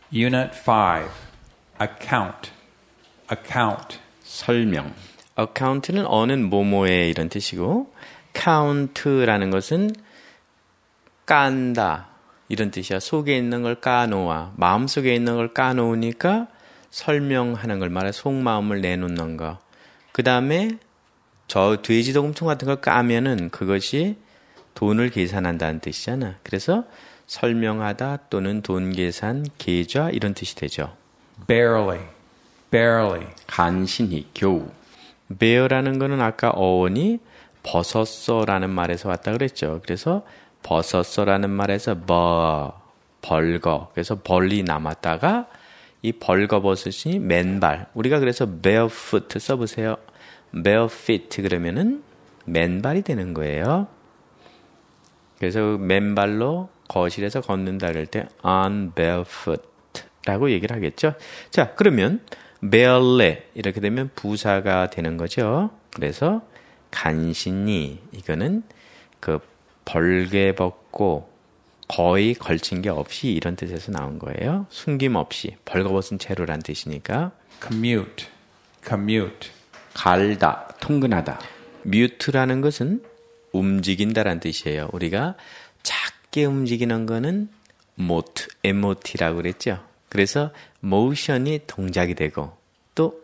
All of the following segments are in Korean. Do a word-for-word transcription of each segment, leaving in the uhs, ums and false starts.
Unit five. Account. Account. 설명. account는 어는 뭐뭐에 이런 뜻이고 count라는 것은 깐다 이런 뜻이야. 속에 있는 걸 까놓아. 마음속에 있는 걸 까놓으니까 설명하는 걸 말해. 속마음을 내놓는 거. 그 다음에 저 돼지저금통 같은 걸 까면은 그것이 돈을 계산한다는 뜻이잖아. 그래서 설명하다 또는 돈 계산, 계좌 이런 뜻이 되죠. Barely. Barely. 간신히, 겨우. bear라는 거는 아까 어원이 벗었어라는 말에서 왔다 그랬죠. 그래서 벗었어라는 말에서 버, 벌거. 그래서 벌이 남았다가 이 벌거벗으니 맨발. 우리가 그래서 barefoot 써보세요. bare feet 그러면은 맨발이 되는 거예요. 그래서 맨발로 거실에서 걷는다 그럴 때 on barefoot라고 얘기를 하겠죠. 자, 그러면 barely 이렇게 되면 부사가 되는 거죠. 그래서 간신히 이거는 그 벌게 벗고 거의 걸친 게 없이 이런 뜻에서 나온 거예요. 숨김없이 벌거벗은 채로란 뜻이니까. Commute. Commute. 갈다, 통근하다. mute라는 것은 움직인다란 뜻이에요. 우리가 작게 움직이는 거는 mot, mot라고 그랬죠. 그래서 motion이 동작이 되고 또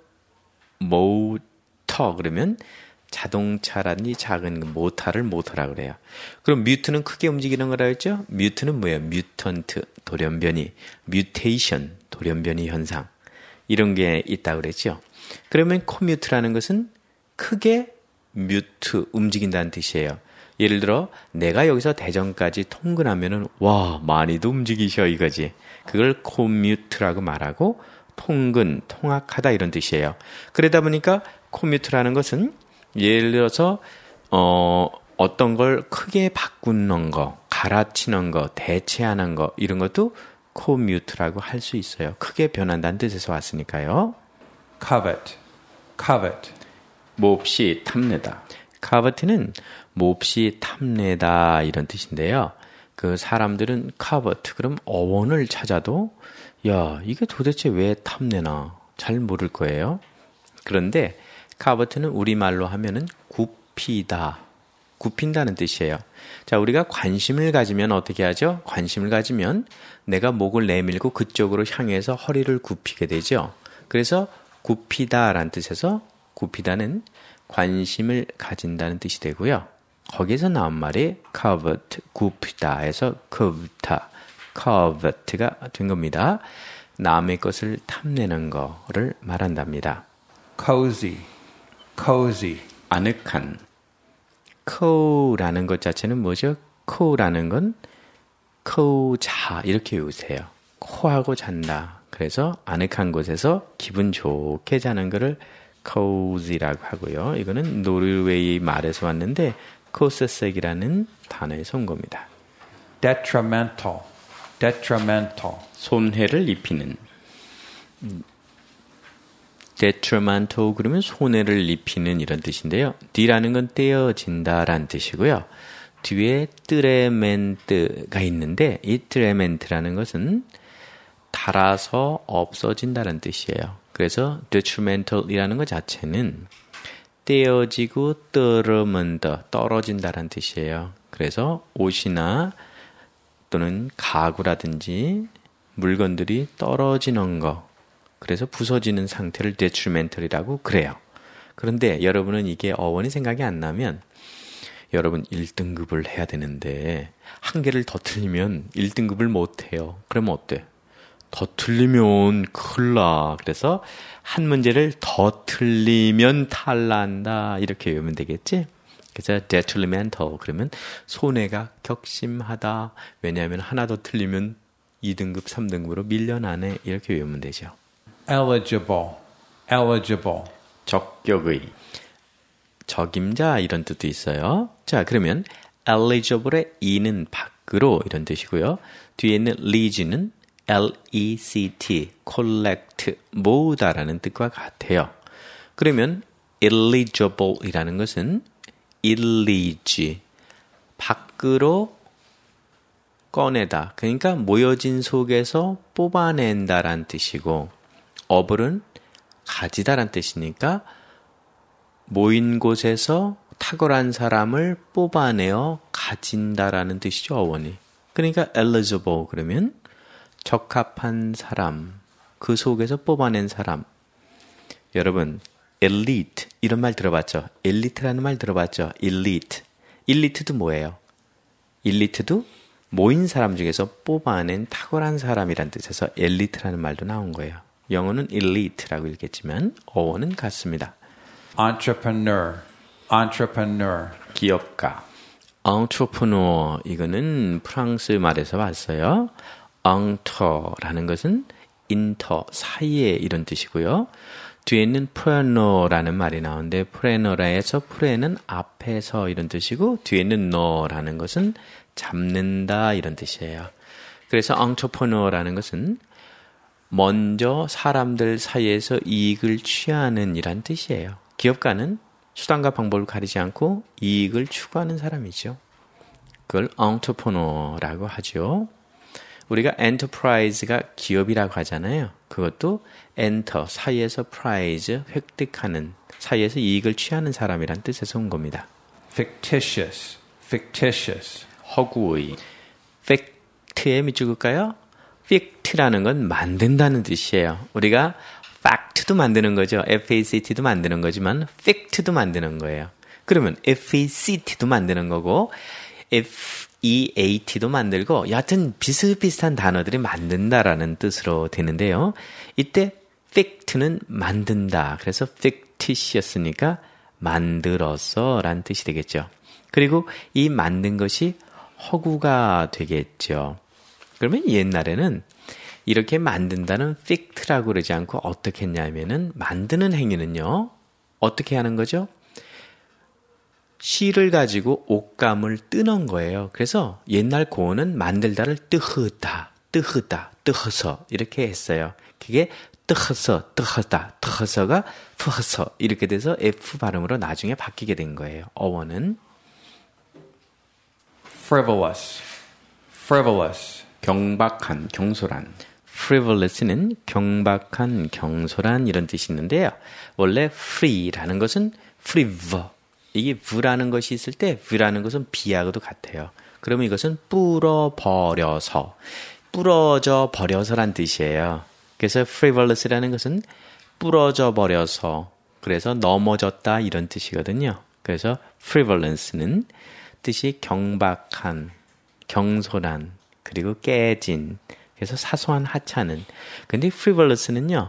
motor 그러면 자동차라든지 작은 모터를 모터라고 그래요. 그럼 mute는 크게 움직이는 거라 했죠. mute는 뭐예요? mutant, 돌연변이, mutation, 돌연변이 현상 이런 게 있다고 그랬죠. 그러면 commute라는 것은 크게 mute, 움직인다는 뜻이에요. 예를 들어 내가 여기서 대전까지 통근하면은 와 많이도 움직이셔 이거지. 그걸 commute라고 말하고 통근, 통학하다 이런 뜻이에요. 그러다 보니까 commute라는 것은 예를 들어서 어, 어떤 걸 크게 바꾸는 거, 갈아치는 거, 대체하는 거 이런 것도 commute라고 할 수 있어요. 크게 변한다는 뜻에서 왔으니까요. Covet. Covet. 몹시 탐내다. covet는 몹시 탐내다 이런 뜻인데요. 그 사람들은 covet 그럼 어원을 찾아도 야 이게 도대체 왜 탐내나 잘 모를 거예요. 그런데 covet는 우리말로 하면은 굽히다, 굽힌다는 뜻이에요. 자, 우리가 관심을 가지면 어떻게 하죠? 관심을 가지면 내가 목을 내밀고 그쪽으로 향해서 허리를 굽히게 되죠. 그래서 굽히다라는 뜻에서 굽히다는 관심을 가진다는 뜻이 되고요. 거기에서 나온 말이 covet, 굽히다에서 covet다, covet가 된 겁니다. 남의 것을 탐내는 거를 말한답니다. Cozy. Cozy. 아늑한. co라는 것 자체는 뭐죠? co라는 건 co 자 이렇게 외우세요. 코하고 잔다. 그래서 아늑한 곳에서 기분 좋게 자는 거를 cozy라고 하고요. 이거는 노르웨이 말에서 왔는데 코세색이라는 단어에서 온 겁니다. Detrimental. Detrimental. 손해를 입히는. detrimental 그러면 손해를 입히는 이런 뜻인데요. D라는 건 떼어진다라는 뜻이고요. 뒤에 트레멘트가 있는데 이 트레멘트라는 것은 닳아서 없어진다는 뜻이에요. 그래서 detrimental이라는 것 자체는 떼어지고 떨어진다, 떨어진다는 뜻이에요. 그래서 옷이나 또는 가구라든지 물건들이 떨어지는 거, 그래서 부서지는 상태를 detrimental이라고 그래요. 그런데 여러분은 이게 어원이 생각이 안 나면 여러분 일 등급을 해야 되는데 한 개를 더 틀리면 일 등급을 못 해요. 그러면 어때? 더 틀리면 큰일 나. 그래서 한 문제를 더 틀리면 탈난다. 이렇게 외우면 되겠지? 그래서 detrimental 그러면 손해가 격심하다. 왜냐하면 하나 더 틀리면 이 등급, 삼 등급으로 밀려나네. 이렇게 외우면 되죠. Eligible. Eligible. 적격의. 적임자 이런 뜻도 있어요. 자, 그러면 eligible의 e는 밖으로 이런 뜻이고요. 뒤에 있는 lege는 L-E-C-T, collect, 모으다라는 뜻과 같아요. 그러면 eligible이라는 것은 illege, 밖으로 꺼내다. 그러니까 모여진 속에서 뽑아낸다란 뜻이고 업을은 가지다란 뜻이니까 모인 곳에서 탁월한 사람을 뽑아내어 가진다라는 뜻이죠. 어원이. 그러니까 eligible 그러면 적합한 사람, 그 속에서 뽑아낸 사람. 여러분 elite 이런 말 들어봤죠? 엘리트라는 말 들어봤죠? elite. elite도 뭐예요? elite도 모인 사람 중에서 뽑아낸 탁월한 사람이란 뜻에서 엘리트라는 말도 나온 거예요. 영어는 elite라고 읽겠지만 어원은 같습니다. entrepreneur, entrepreneur. 기업가. entrepreneur 이거는 프랑스 말에서 왔어요. entre라는 것은 inter 사이에 이런 뜻이고요. 뒤에는 preneur라는 말이 나오는데 preneur에서 pre는 앞에서 이런 뜻이고 뒤에는 neur라는 것은 잡는다 이런 뜻이에요. 그래서 entrepreneur라는 것은 먼저 사람들 사이에서 이익을 취하는 이란 뜻이에요. 기업가는 수단과 방법을 가리지 않고 이익을 추구하는 사람이죠. 그걸 entrepreneur라고 하죠. 우리가 enterprise가 기업이라고 하잖아요. 그것도 enter, 사이에서 prize, 획득하는, 사이에서 이익을 취하는 사람이란 뜻에서 온 겁니다. fictitious, fictitious. 허구의. fact에 밑줄 그을까요? fact라는 건 만든다는 뜻이에요. 우리가 fact도 만드는 거죠. fact도 만드는 거지만 fact도 만드는 거예요. 그러면 fact도 만드는 거고 feat도 만들고 여하튼 비슷비슷한 단어들이 만든다라는 뜻으로 되는데요. 이때 fact는 만든다. 그래서 fictitious니까 만들어서 라는 뜻이 되겠죠. 그리고 이 만든 것이 허구가 되겠죠. 그러면 옛날에는 이렇게 만든다는 fict라고 그러지 않고 어떻게 했냐면은 만드는 행위는요. 어떻게 하는 거죠? 실을 가지고 옷감을 뜨는 거예요. 그래서 옛날 고어는 만들다를 뜨흐다, 뜨흐다, 뜨허서 이렇게 했어요. 그게 뜨허서, 뜨허다, 뜨허서가 푸허서 이렇게 돼서 F 발음으로 나중에 바뀌게 된 거예요. 어원은 frivolous, frivolous. 경박한, 경솔한. frivolous는 경박한, 경솔한 이런 뜻이 있는데요. 원래 free라는 것은 frivo. 이게 v라는 것이 있을 때 v라는 것은 비하고도 같아요. 그러면 이것은 뿌려버려서, 부러져 버려서란 뜻이에요. 그래서 frivolous라는 것은 부러져 버려서, 그래서 넘어졌다 이런 뜻이거든요. 그래서 frivolous는 뜻이 경박한, 경솔한, 그리고 깨진, 그래서 사소한 하찮은. 근데 frivolous는요,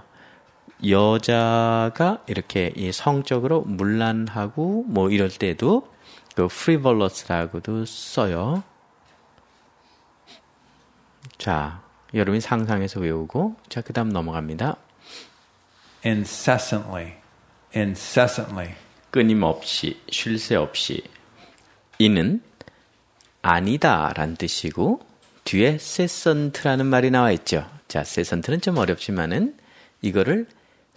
여자가 이렇게 이 성적으로 문란하고 뭐 이럴 때도 그 frivolous라고도 써요. 자, 여러분이 상상해서 외우고, 자, 그 다음 넘어갑니다. incessantly, incessantly. 끊임없이, 쉴 새 없이. 이는 아니다 라는 뜻이고 뒤에 세선트라는 말이 나와 있죠. 자, 세선트는 좀 어렵지만은 이거를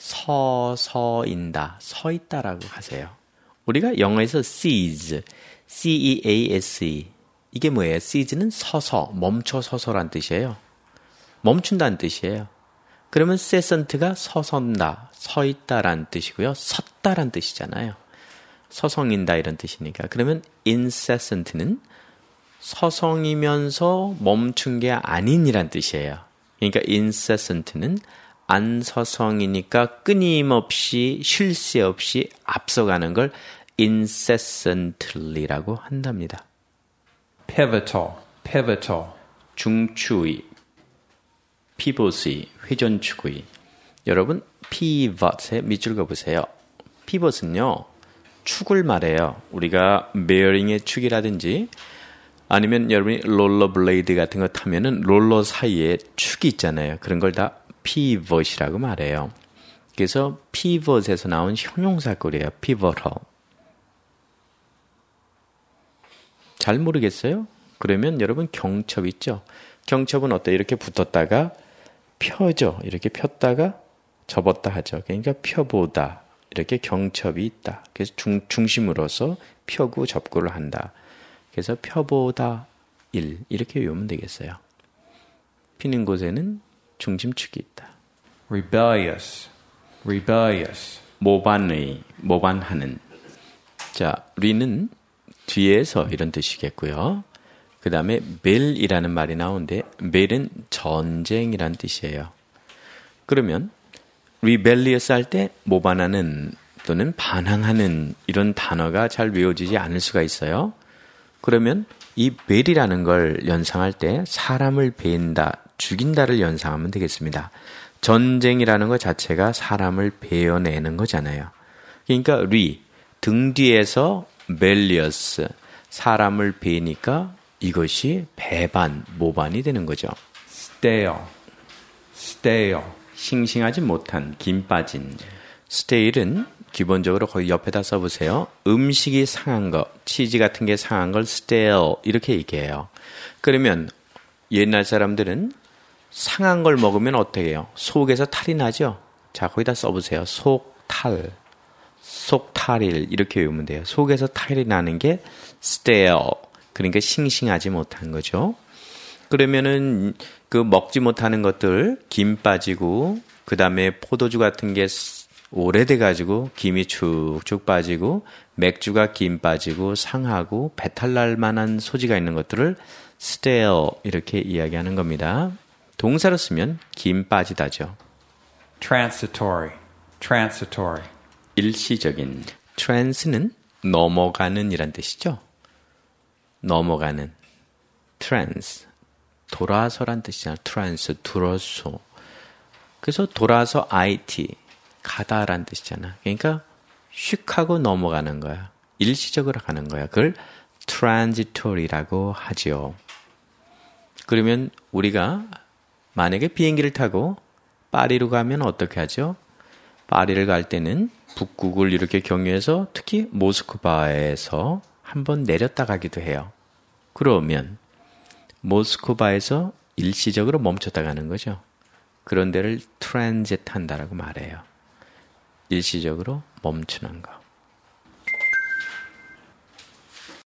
서서인다, 서 있다라고 하세요. 우리가 영어에서 cease, C-E-A-S-E 이게 뭐예요? cease는 서서, 멈춰 서서란 뜻이에요. 멈춘다는 뜻이에요. 그러면 세선트가 서선다, 서 있다라는 뜻이고요. 섰다라는 뜻이잖아요. 서성인다 이런 뜻이니까. 그러면 incessant는 서성이면서 멈춘 게 아닌이란 뜻이에요. 그러니까 incessant는 안서성이니까 끊임없이 쉴 새 없이 앞서가는 걸 incessantly라고 한답니다. pivotal, pivotal. 중추의, pivot의, 회전축의. 여러분 pivot에 밑줄 그어보세요. pivot은요. 축을 말해요. 우리가 베어링의 축이라든지 아니면 여러분이 롤러블레이드 같은 거 타면은 롤러 사이에 축이 있잖아요. 그런 걸 다 pivot이라고 말해요. 그래서 pivot에서 나온 형용사꼴이에요. pivotal. 잘 모르겠어요? 그러면 여러분 경첩 있죠? 경첩은 어때? 이렇게 붙었다가 펴죠. 이렇게 폈다가 접었다 하죠. 그러니까 펴보다. 이렇게 경첩이 있다. 그래서 중, 중심으로서 펴고 접고를 한다. 그래서 펴보다, 일 이렇게 외우면 되겠어요. 피는 곳에는 중심축이 있다. rebellious, rebellious, 모반의, 모반하는. 자, 리는 뒤에서 이런 뜻이겠고요. 그 다음에 벨이라는 말이 나오는데 벨은 전쟁이란 뜻이에요. 그러면 rebellious 할 때 모반하는 또는 반항하는 이런 단어가 잘 외워지지 않을 수가 있어요. 그러면 이 벨이라는 걸 연상할 때 사람을 베인다, 죽인다를 연상하면 되겠습니다. 전쟁이라는 것 자체가 사람을 베어내는 거잖아요. 그러니까 리, 등 뒤에서 벨리어스, 사람을 베니까 이것이 배반, 모반이 되는 거죠. stale, stale, 싱싱하지 못한, 김 빠진. 스테일은 기본적으로 거기 옆에다 써보세요. 음식이 상한 거, 치즈 같은 게 상한 걸 stale 이렇게 얘기해요. 그러면 옛날 사람들은 상한 걸 먹으면 어떻게 해요? 속에서 탈이 나죠? 자, 거기다 써보세요. 속탈, 속탈일 이렇게 외우면 돼요. 속에서 탈이 나는 게 stale, 그러니까 싱싱하지 못한 거죠. 그러면은 그 먹지 못하는 것들, 김 빠지고 그 다음에 포도주 같은 게 오래돼 가지고 김이 축축 빠지고 맥주가 김 빠지고 상하고 배탈 날 만한 소지가 있는 것들을 stale 이렇게 이야기하는 겁니다. 동사로 쓰면 김 빠지다죠. transitory, transitory, 일시적인. trans는 넘어가는 이란 뜻이죠. 넘어가는. trans 돌아서란 뜻이잖아요. trans 돌아서. 그래서 돌아서 it 가다란 뜻이잖아. 그러니까 슉 하고 넘어가는 거야. 일시적으로 가는 거야. 그걸 transitory라고 하죠. 그러면 우리가 만약에 비행기를 타고 파리로 가면 어떻게 하죠? 파리를 갈 때는 북극을 이렇게 경유해서 특히 모스크바에서 한번 내렸다 가기도 해요. 그러면 모스크바에서 일시적으로 멈췄다 가는 거죠. 그런 데를 트랜짓 한다라고 말해요. 일시적으로 멈추는 거.